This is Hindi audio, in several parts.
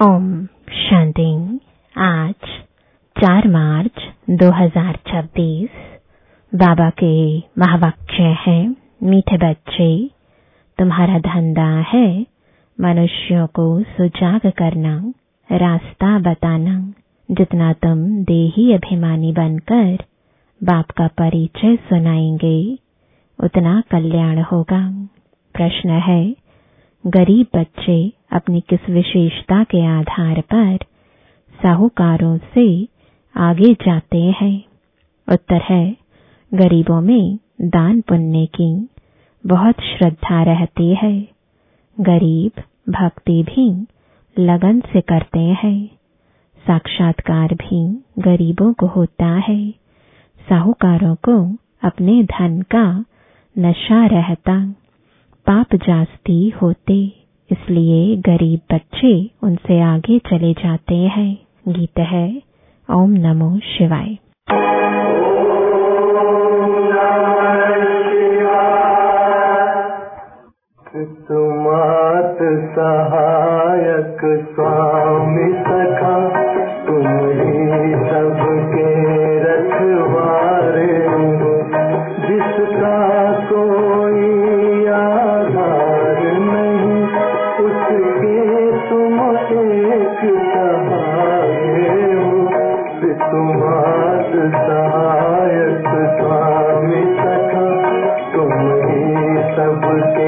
ओम शांति। आज 4 मार्च 2026 बाबा के महावाक्य है, मीठे बच्चे, तुम्हारा धंधा है मनुष्यों को सुजाग करना, रास्ता बताना। जितना तुम देही अभिमानी बनकर बाप का परिचय सुनाएंगे उतना कल्याण होगा। प्रश्न है, गरीब बच्चे अपनी किस विशेषता के आधार पर साहूकारों से आगे जाते हैं? उत्तर है, गरीबों में दान पुण्य की बहुत श्रद्धा रहती है। गरीब भक्ति भी लगन से करते हैं, साक्षात्कार भी गरीबों को होता है। साहूकारों को अपने धन का नशा रहता, पाप जास्ती होते, इसलिए गरीब बच्चे उनसे आगे चले जाते हैं। गीत है, ओम नमो शिवाय। तुमात सहायक स्वामी सखा, तुम ही सबके रखवारे हो। जिसका कोई आधार नहीं, उसके तुम एक सहारे हो। तुमात सहायक स्वामी सखा, तुम ही सबके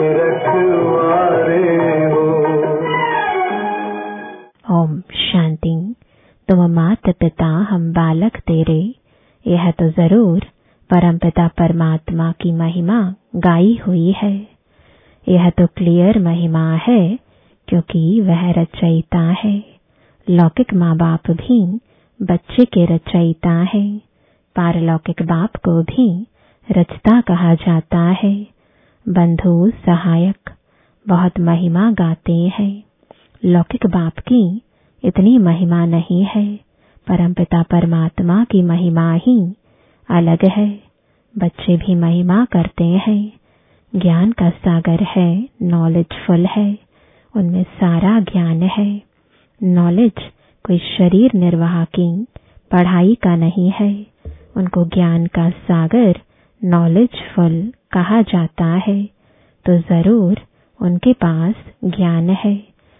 ओम शांति। तुम मात पिता हम बालक तेरे, यह तो जरूर परमपिता परमात्मा की महिमा गाई हुई है। यह तो क्लियर महिमा है, क्योंकि वह रचयिता है। लौकिक माँ बाप भी बच्चे के रचयिता है, पारलौकिक बाप को भी रचता कहा जाता है। बंधु सहायक बहुत महिमा गाते हैं। लौकिक बाप की इतनी महिमा नहीं है, परमपिता परमात्मा की महिमा ही अलग है। बच्चे भी महिमा करते हैं। ज्ञान का सागर है, नॉलेजफुल है, उनमें सारा ज्ञान है। नॉलेज कोई शरीर निर्वाह की पढ़ाई का नहीं है, उनको ज्ञान का सागर नॉलेजफुल कहा जाता है। तो जरूर उनके पास ज्ञान है,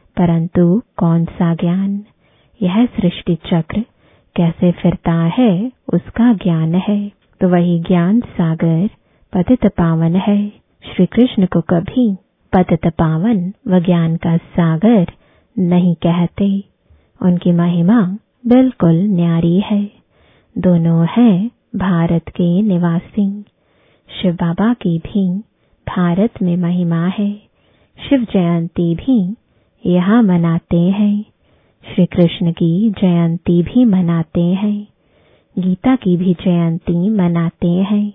परंतु कौन सा ज्ञान? यह सृष्टि चक्र कैसे फिरता है उसका ज्ञान है। तो वही ज्ञान सागर पतित पावन है। श्री कृष्ण को कभी पतित पावन व ज्ञान का सागर नहीं कहते। उनकी महिमा बिल्कुल न्यारी है। दोनों हैं भारत के निवासी। शिव बाबा की भी भारत में महिमा है। शिव जयंती भी यहाँ मनाते हैं। श्री कृष्ण की जयंती भी मनाते हैं। गीता की भी जयंती मनाते हैं।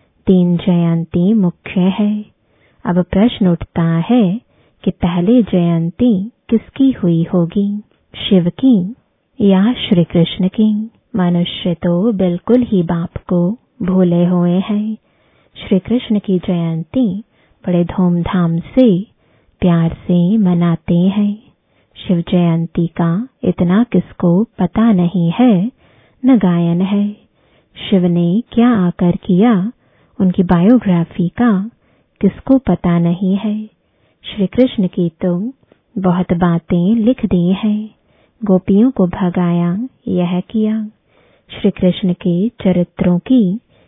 3 जयंती मुख्य है। अब प्रश्न उठता है कि पहले जयंती किसकी हुई होगी, शिव की या श्री कृष्ण की? मनुष्य तो बिल्कुल ही बाप को भूले हुए हैं। श्री कृष्ण की जयंती बड़े धूमधाम से प्यार से मनाते हैं। शिव जयंती का इतना किसको पता नहीं है, न गायन है। शिव ने क्या आकर किया, उनकी बायोग्राफी का किसको पता नहीं है। श्री कृष्ण की तो बहुत बातें लिख दी हैं। गोपियों को भगाया, यह किया। श्री कृष्ण के चरित्रों की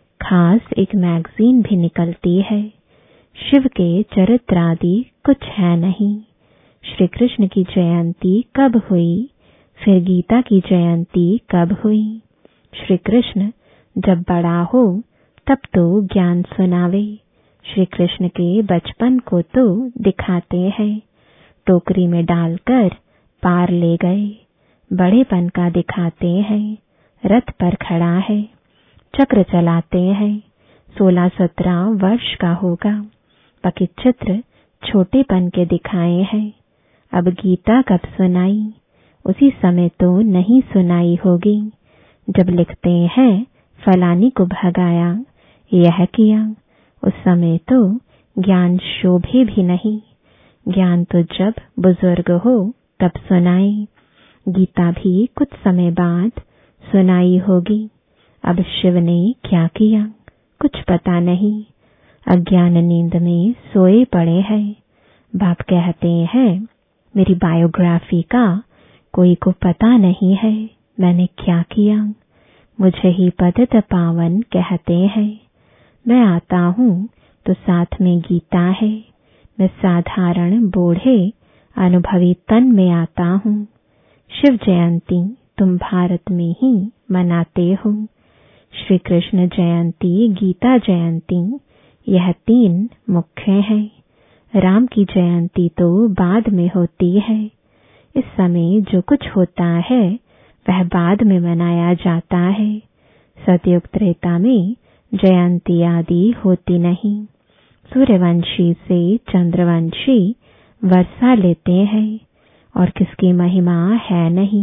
खास एक मैगजीन भी निकलती है। शिव के चरित्र आदि कुछ है नहीं। श्री कृष्ण की जयंती कब हुई, फिर गीता की जयंती कब हुई? श्री कृष्ण जब बड़ा हो तब तो ज्ञान सुनावे। श्री कृष्ण के बचपन को तो दिखाते हैं। टोकरी में डालकर पार ले गए, बड़ेपन का दिखाते हैं। रथ पर खड़ा है, चक्र चलाते हैं। 16-17 वर्ष का होगा। बाकी चित्र छोटेपन के दिखाए हैं। अब गीता कब सुनाई? उसी समय तो नहीं सुनाई होगी जब लिखते हैं फलानी को भगाया, यह किया। उस समय तो ज्ञान शोभे भी नहीं। ज्ञान तो जब बुजुर्ग हो तब सुनाई। गीता भी कुछ समय बाद सुनाई होगी। अब शिव ने क्या किया कुछ पता नहीं, अज्ञान नींद में सोए पड़े हैं। बाप कहते हैं मेरी बायोग्राफी का कोई को पता नहीं है, मैंने क्या किया, मुझे ही पतित पावन कहते हैं। मैं आता हूँ तो साथ में गीता है, मैं साधारण बूढ़े अनुभवी तन में आता हूँ। शिव जयंती तुम भारत में ही मनाते हो। श्री कृष्ण जयंती, गीता जयंती, यह 3 मुख्य हैं। राम की जयंती तो बाद में होती है। इस समय जो कुछ होता है वह बाद में मनाया जाता है। सतयुग त्रेता में जयंती आदि होती नहीं। सूर्यवंशी से चंद्रवंशी वर्षा लेते हैं और किसकी महिमा है नहीं।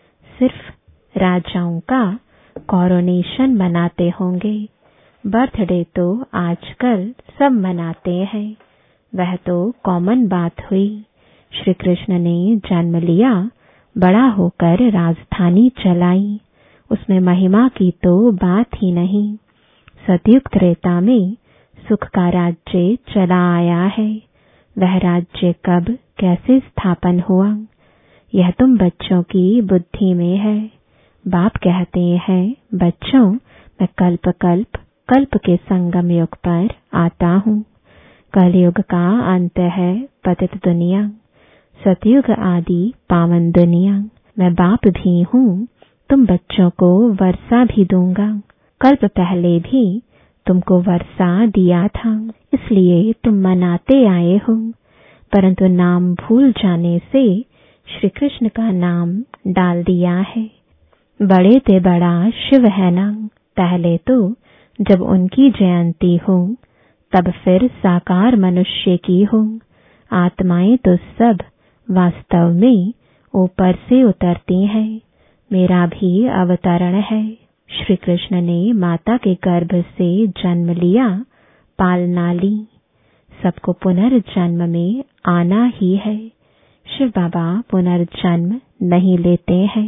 सिर्फ राजाओं का कोरोनेशन मनाते होंगे। बर्थडे तो आजकल सब मनाते हैं, वह तो कॉमन बात हुई। श्री कृष्ण ने जन्म लिया, बड़ा होकर राजधानी चलाई, उसमें महिमा की तो बात ही नहीं। सतयुग त्रेता में सुख का राज्य चला आया है। वह राज्य कब कैसे स्थापन हुआ यह तुम बच्चों की बुद्धि में है। बाप कहते हैं बच्चों मैं कल्प के संगम युग पर आता हूँ। कलयुग का अंत है पतित दुनिया, सतयुग आदि पावन दुनिया। मैं बाप भी हूँ, तुम बच्चों को वर्षा भी दूंगा। कल्प पहले भी तुमको वर्षा दिया था, इसलिए तुम मनाते आए हो। परंतु नाम भूल जाने से श्री कृष्ण का नाम डाल दिया है। बड़े ते बड़ा शिव है ना। पहले तो जब उनकी जयंती हो तब फिर साकार मनुष्य की हो। आत्माएं तो सब वास्तव में ऊपर से उतरती हैं। मेरा भी अवतरण है। श्री कृष्ण ने माता के गर्भ से जन्म लिया, पालना ली। सबको पुनर्जन्म में आना ही है। शिव बाबा पुनर्जन्म नहीं लेते हैं,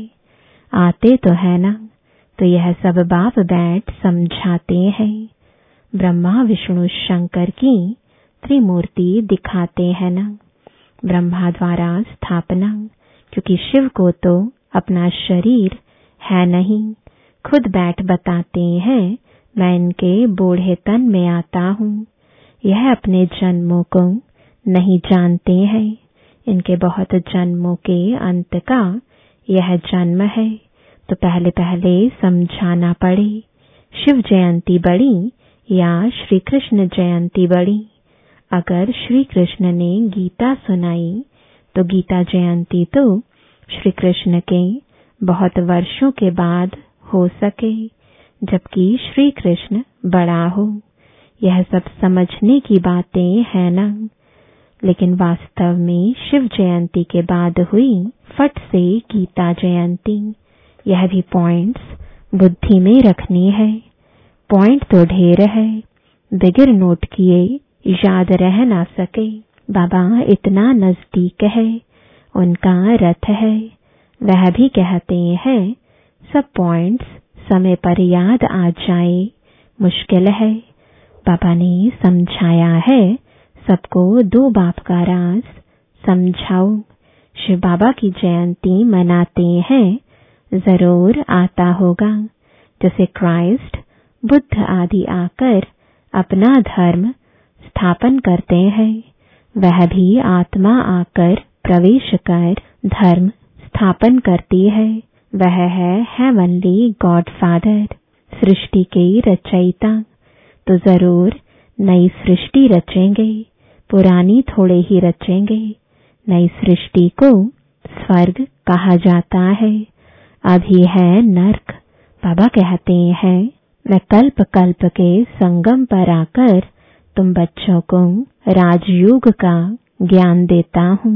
आते तो है ना। तो यह सब बाप बैठ समझाते हैं। ब्रह्मा विष्णु शंकर की त्रिमूर्ति दिखाते हैं ना। ब्रह्मा द्वारा स्थापना, क्योंकि शिव को तो अपना शरीर है नहीं। खुद बैठ बताते हैं मैं इनके बूढ़े तन में आता हूँ। यह अपने जन्मों को नहीं जानते हैं। इनके बहुत जन्मों के अंत का यह जन्म है, तो पहले पहले समझाना पड़े। शिव जयंती बड़ी या श्री कृष्ण जयंती बड़ी। अगर श्री कृष्ण ने गीता सुनाई तो गीता जयंती तो श्री कृष्ण के बहुत वर्षों के बाद हो सके, जबकि श्री कृष्ण बड़ा हो। यह सब समझने की बातें हैं ना। लेकिन वास्तव में शिव जयंती के बाद हुई फट से गीता जयंती। यह भी पॉइंट्स बुद्धि में रखनी है। पॉइंट तो ढेर है, बगैर नोट किए याद रह ना सके। बाबा इतना नजदीक है, उनका रथ है। वह भी कहते हैं सब पॉइंट्स समय पर याद आ जाए मुश्किल है। बाबा ने समझाया है सबको 2 बाप का राज समझाओ। शिव बाबा की जयंती मनाते हैं, जरूर आता होगा। जैसे क्राइस्ट बुद्ध आदि आकर अपना धर्म स्थापन करते हैं, वह भी आत्मा आकर प्रवेश कर धर्म स्थापन करती है। वह है हेवनली गॉड फादर, सृष्टि के रचयिता। तो जरूर नई सृष्टि रचेंगे, पुरानी थोड़े ही रचेंगे। नई सृष्टि को स्वर्ग कहा जाता है, अभी है नर्क। बाबा कहते हैं मैं कल्प कल्प के संगम पर आकर तुम बच्चों को राजयोग का ज्ञान देता हूँ।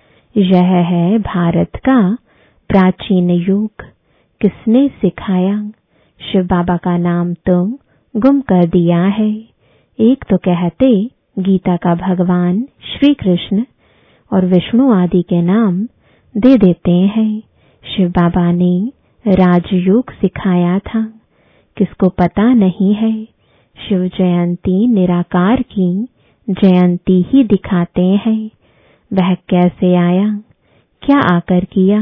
यह है भारत का प्राचीन युग। किसने सिखाया? शिव बाबा का नाम तो गुम कर दिया है। एक तो कहते गीता का भगवान श्री कृष्ण और विष्णु आदि के नाम दे देते हैं। शिव बाबा ने राजयोग सिखाया था, किसको पता नहीं है। शिव जयंती निराकार की जयंती ही दिखाते हैं। वह कैसे आया, क्या आकर किया,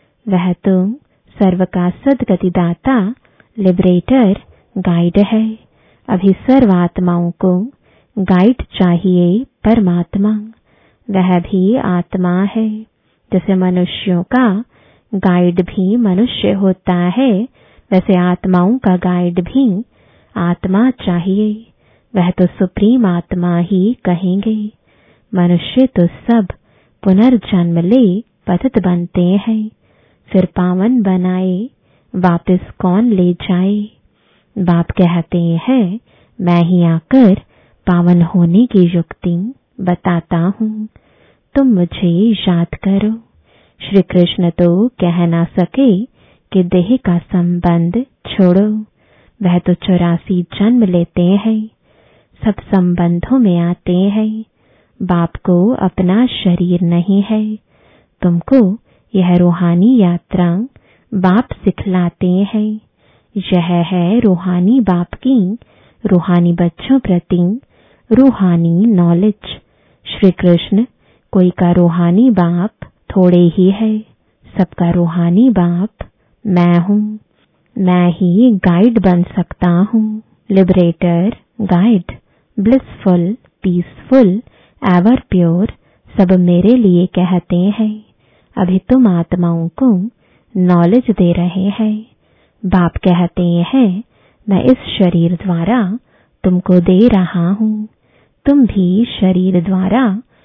वह तो सर्व का सद्गतिदाता, लिबरेटर, गाइड है। अभी सर्व आत्माओं को गाइड चाहिए, परमात्मा। वह भी आत्मा है। जैसे मनुष्यों का गाइड भी मनुष्य होता है, वैसे आत्माओं का गाइड भी आत्मा चाहिए। वह तो सुप्रीम आत्मा ही कहेंगे। मनुष्य तो सब पुनर्जन्म ले पतित बनते हैं, फिर पावन बनाए वापस कौन ले जाए। बाप कहते हैं, मैं ही आकर पावन होने की युक्ति बताता हूँ, तुम मुझे याद करो। श्री कृष्ण तो कह ना सके कि देह का संबंध छोड़ो। वह तो 84 जन्म लेते हैं, सब संबंधों में आते हैं। बाप को अपना शरीर नहीं है। तुमको यह रूहानी यात्रा बाप सिखलाते हैं। यह है रूहानी बाप की रूहानी बच्चों प्रति रूहानी नॉलेज। श्री कृष्ण कोई का रूहानी बाप थोड़े ही है, सबका रूहानी बाप मैं हूँ। मैं ही गाइड बन सकता हूँ। Liberator, guide, blissful, peaceful, ever pure, सब मेरे लिए कहते हैं। अभी तुम आत्माओं को नॉलेज दे रहे हैं। बाप कहते हैं, मैं इस शरीर द्वारा तुमको दे रहा हूँ। तुम भी शरीर द्वारा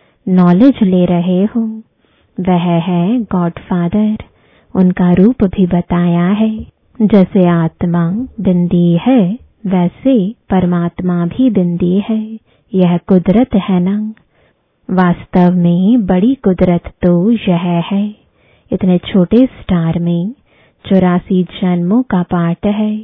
नॉलेज ले रहे हो। वह है गॉड फादर, उनका रूप भी बताया है। जैसे आत्मा बिंदी है, वैसे परमात्मा भी बिंदी है। यह कुदरत है ना। वास्तव में बड़ी कुदरत तो यह है। इतने छोटे स्टार में 84 जन्मों का पार्ट है।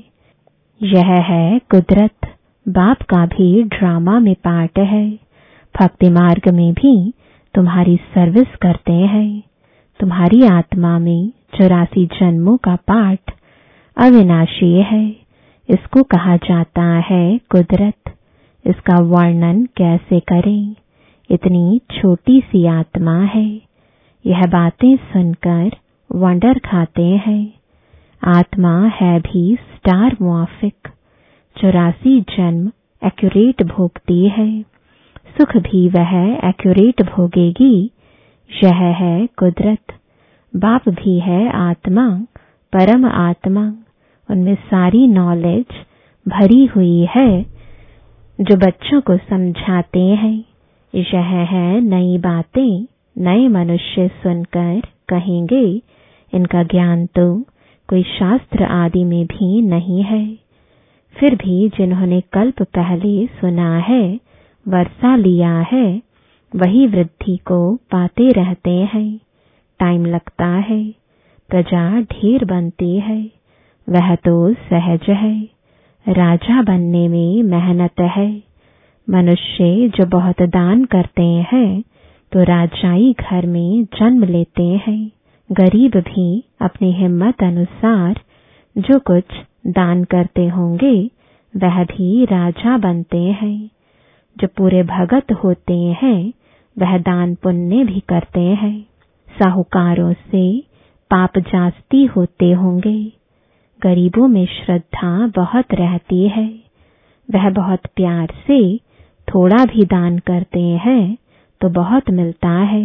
यह है कुदरत। बाप का भी ड्रामा में पार्ट है। भक्ति मार्ग में भी तुम्हारी सर्विस करते हैं। तुम्हारी आत्मा में 84 जन्मों का पार्ट अविनाशी है। इसको कहा जाता है कुदरत। इसका वर्णन कैसे करें, इतनी छोटी सी आत्मा है। यह बातें सुनकर वंडर खाते हैं। आत्मा है भी स्टार मुआफिक। 84 जन्म एक्यूरेट भोगती है। सुख भी वह एक्यूरेट भोगेगी। यह है कुदरत। बाप भी है आत्मा, परम आत्मा। उनमें सारी नॉलेज भरी हुई है, जो बच्चों को समझाते हैं। यह है नई बातें। नए मनुष्य सुनकर कहेंगे, इनका ज्ञान तो कोई शास्त्र आदि में भी नहीं है। फिर भी जिन्होंने कल्प पहले सुना है, वर्षा लिया है, वही वृद्धि को पाते रहते हैं। टाइम लगता है, प्रजा ढेर बनती है, वह तो सहज है। राजा बनने में मेहनत है। मनुष्य जो बहुत दान करते हैं तो राजाई घर में जन्म लेते हैं। गरीब भी अपनी हिम्मत अनुसार जो कुछ दान करते होंगे वह भी राजा बनते हैं। जो पूरे भगत होते हैं वह दान पुण्य भी करते हैं। साहूकारों से पाप जास्ती होते होंगे। गरीबों में श्रद्धा बहुत रहती है। वह बहुत प्यार से थोड़ा भी दान करते हैं तो बहुत मिलता है।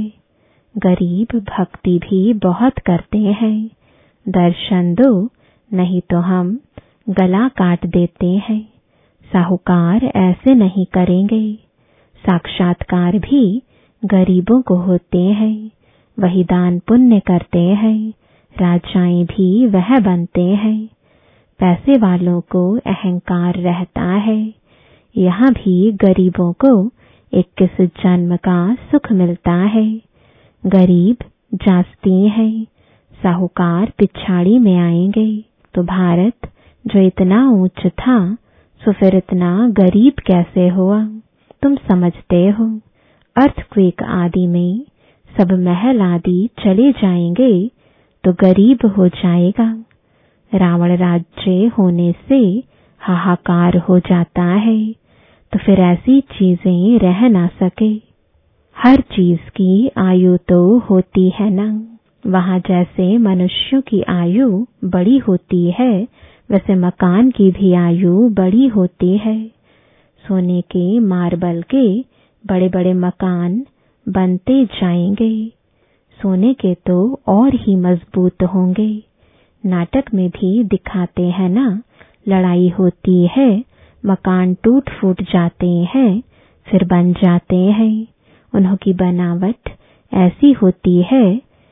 गरीब भक्ति भी बहुत करते हैं। दर्शन दो, नहीं तो हम गला काट देते हैं। साहूकार ऐसे नहीं करेंगे। साक्षात्कार भी गरीबों को होते हैं, वही दान पुण्य करते हैं। राजाएं भी वह बनते हैं। पैसे वालों को अहंकार रहता है। यहाँ भी गरीबों को 21 जन्म का सुख मिलता है। गरीब जास्ती हैं, साहूकार पिछाड़ी में आएंगे। तो भारत जो इतना ऊंच था, सो फिर इतना गरीब कैसे हुआ? तुम समझते हो, अर्थक्वेक आदि में सब महल आदि चले जाएंगे तो गरीब हो जाएगा। रावण राज्य होने से हाहाकार हो जाता है, तो फिर ऐसी चीजें रह ना सके। हर चीज की आयु तो होती है ना। वहां जैसे मनुष्यों की आयु बड़ी होती है, वैसे मकान की भी आयु बड़ी होती है। सोने के मार्बल के बड़े बड़े मकान बनते जाएंगे, सोने के तो और ही मजबूत होंगे। नाटक में भी दिखाते हैं ना, लड़ाई होती है, मकान टूट फूट जाते हैं, फिर बन जाते हैं। उन्हों की बनावट ऐसी होती है।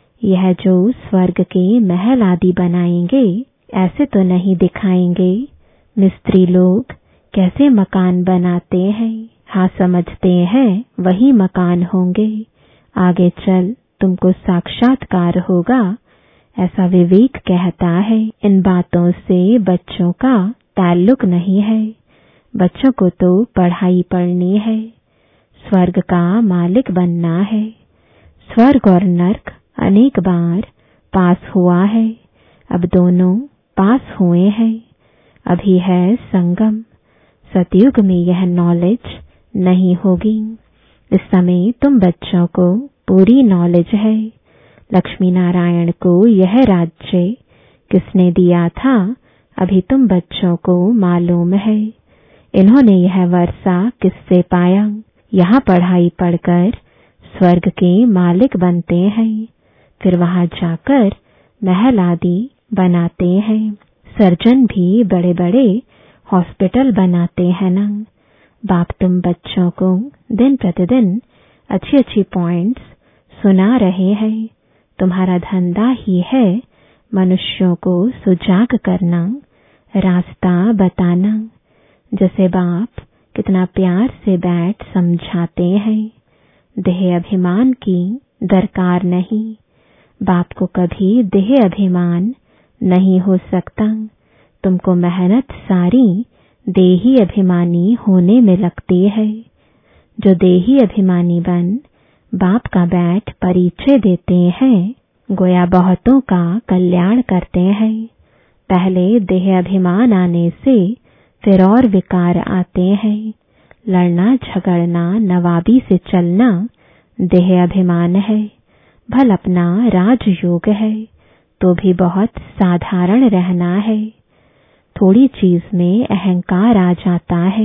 यह जो स्वर्ग के महल आदि बनाएंगे, ऐसे तो नहीं दिखाएंगे। मिस्त्री लोग कैसे मकान बनाते हैं, हाँ समझते हैं वही मकान होंगे। आगे चल तुमको साक्षात्कार होगा, ऐसा विवेक कहता है। इन बातों से बच्चों का ताल्लुक नहीं है। बच्चों को तो पढ़ाई पढ़नी है, स्वर्ग का मालिक बनना है। स्वर्ग और नर्क अनेक बार पास हुआ है, अब दोनों पास हुए हैं। अभी है संगम। सतयुग में यह नॉलेज नहीं होगी। इस समय तुम बच्चों को पूरी नॉलेज है। लक्ष्मी नारायण को यह राज्य किसने दिया था, अभी तुम बच्चों को मालूम है। इन्होंने यह वर्षा किससे पाया, यहाँ पढ़ाई पढ़कर स्वर्ग के मालिक बनते हैं, फिर वहां जाकर महल आदि बनाते हैं। सर्जन भी बड़े बड़े हॉस्पिटल बनाते हैं ना। बाप तुम बच्चों को दिन प्रतिदिन अच्छी अच्छी पॉइंट्स सुना रहे हैं। तुम्हारा धंधा ही है मनुष्यों को सुजाग करना, रास्ता बताना। जैसे बाप कितना प्यार से बैठ समझाते हैं। देह अभिमान की दरकार नहीं। बाप को कभी देह अभिमान नहीं हो सकता। तुमको मेहनत सारी देही अभिमानी होने में लगती है। जो देही अभिमानी बन बाप का बैठ परिचय देते हैं, गोया बहुतों का कल्याण करते हैं। पहले देह अभिमान आने से फिर और विकार आते हैं। लड़ना झगड़ना नवाबी से चलना देह अभिमान है। भल अपना राजयोग है तो भी बहुत साधारण रहना है। थोड़ी चीज में अहंकार आ जाता है।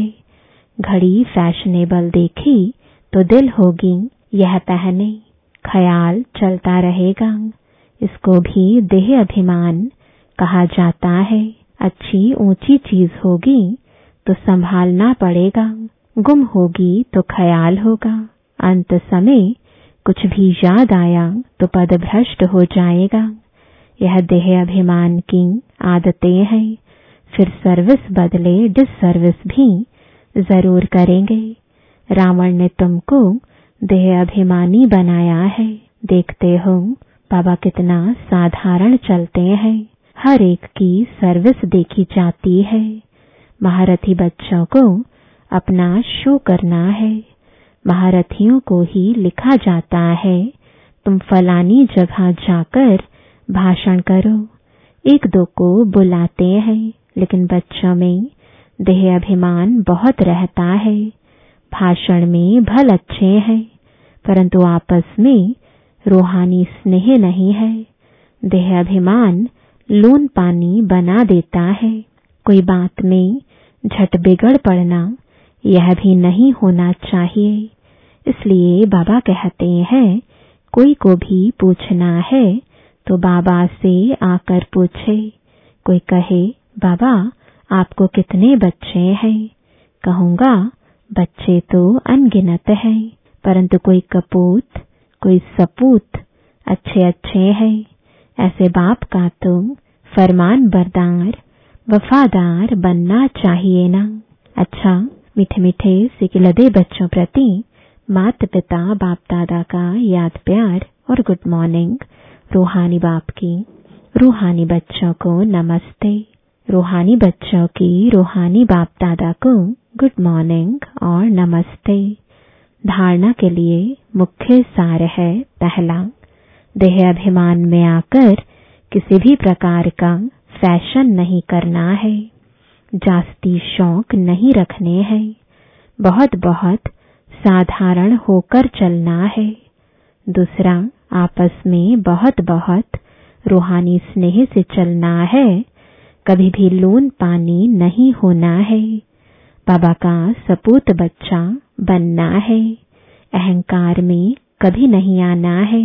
घड़ी फैशनेबल देखी तो दिल होगी यह पहने, ख्याल चलता रहेगा। इसको भी देह अभिमान कहा जाता है। अच्छी ऊंची चीज होगी तो संभालना पड़ेगा, गुम होगी तो ख्याल होगा। अंत समय कुछ भी याद आया तो पदभ्रष्ट हो जाएगा। यह देह अभिमान की आदतें हैं। फिर सर्विस बदले डिससर्विस भी जरूर करेंगे। रावण ने तुमको देह अभिमानी बनाया है। देखते हो बाबा कितना साधारण चलते हैं। हर एक की सर्विस देखी जाती है। महारथी बच्चों को अपना शो करना है। महारथियों को ही लिखा जाता है, तुम फलानी जगह जाकर भाषण करो। एक दो को बुलाते हैं, लेकिन बच्चों में देह अभिमान बहुत रहता है। भाषण में भल अच्छे हैं, परंतु आपस में रूहानी स्नेह नहीं है। देह अभिमान लून पानी बना देता है। कोई बात में झट बिगड़ पड़ना यह भी नहीं होना चाहिए। इसलिए बाबा कहते हैं, कोई को भी पूछना है तो बाबा से आकर पूछे। कोई कहे, बाबा आपको कितने बच्चे हैं? कहूंगा बच्चे तो अनगिनत हैं, परंतु कोई कपूत कोई सपूत अच्छे अच्छे हैं। ऐसे बाप का तो फरमान बरदार वफादार बनना चाहिए ना। अच्छा, मीठे मीठे सिकिलदे बच्चों प्रति माता पिता बाप दादा का याद प्यार और गुड मॉर्निंग। रूहानी बाप की रूहानी बच्चों को नमस्ते। रूहानी बच्चों की रूहानी बाप दादा को गुड मॉर्निंग और नमस्ते। धारणा के लिए मुख्य सार है। पहला, देह अभिमान में आकर किसी भी प्रकार का फैशन नहीं करना है, जास्ती शौक नहीं रखने हैं, बहुत बहुत साधारण होकर चलना है। दूसरा, आपस में बहुत बहुत रूहानी स्नेह से चलना है, कभी भी लून पानी नहीं होना है, बाबा का सपूत बच्चा बनना है, अहंकार में कभी नहीं आना है।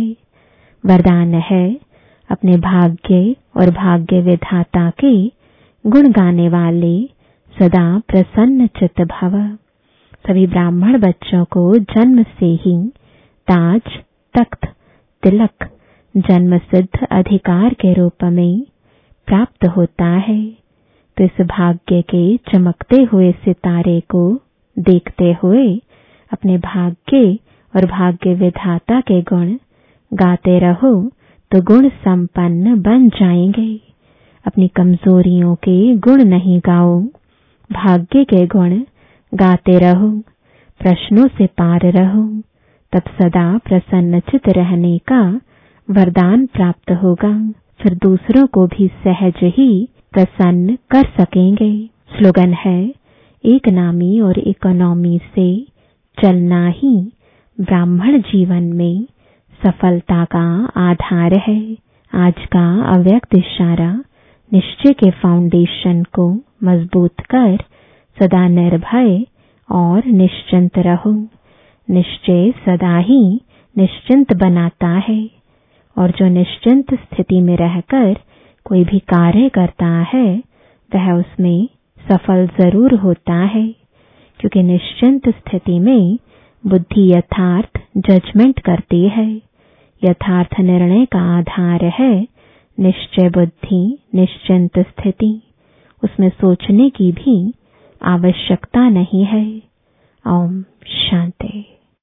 वरदान है, अपने भाग्य और भाग्य विधाता के गुण गाने वाले सदा प्रसन्न चित्त भव। सभी ब्राह्मण बच्चों को जन्म से ही ताज, तख्त, तिलक जन्म सिद्ध अधिकार के रूप में प्राप्त होता है। तो इस भाग्य के चमकते हुए सितारे को देखते हुए अपने भाग्य और भाग्य विधाता के गुण गाते रहो तो गुण संपन्न बन जाएंगे। अपनी कमजोरियों के गुण नहीं गाओ, भाग्य के गुण गाते रहो, प्रश्नों से पार रहो, तब सदा प्रसन्नचित रहने का वरदान प्राप्त होगा। फिर दूसरों को भी सहज ही प्रसन्न कर सकेंगे। स्लोगन है, एक नामी और इकोनॉमी से चलना ही ब्राह्मण जीवन में सफलता का आधार है। आज का अव्यक्त इशारा, निश्चय के फाउंडेशन को मजबूत कर सदा निर्भय और निश्चिंत रहो। निश्चय सदा ही निश्चिंत बनाता है और जो निश्चिंत स्थिति में रहकर कोई भी कार्य करता है वह उसमें सफल जरूर होता है, क्योंकि निश्चिंत स्थिति में बुद्धि यथार्थ जजमेंट करती है। यथार्थ निर्णय का आधार है निश्चय बुद्धि, निश्चिंत स्थिति। उसमें सोचने की भी आवश्यकता नहीं है। ओम शांति।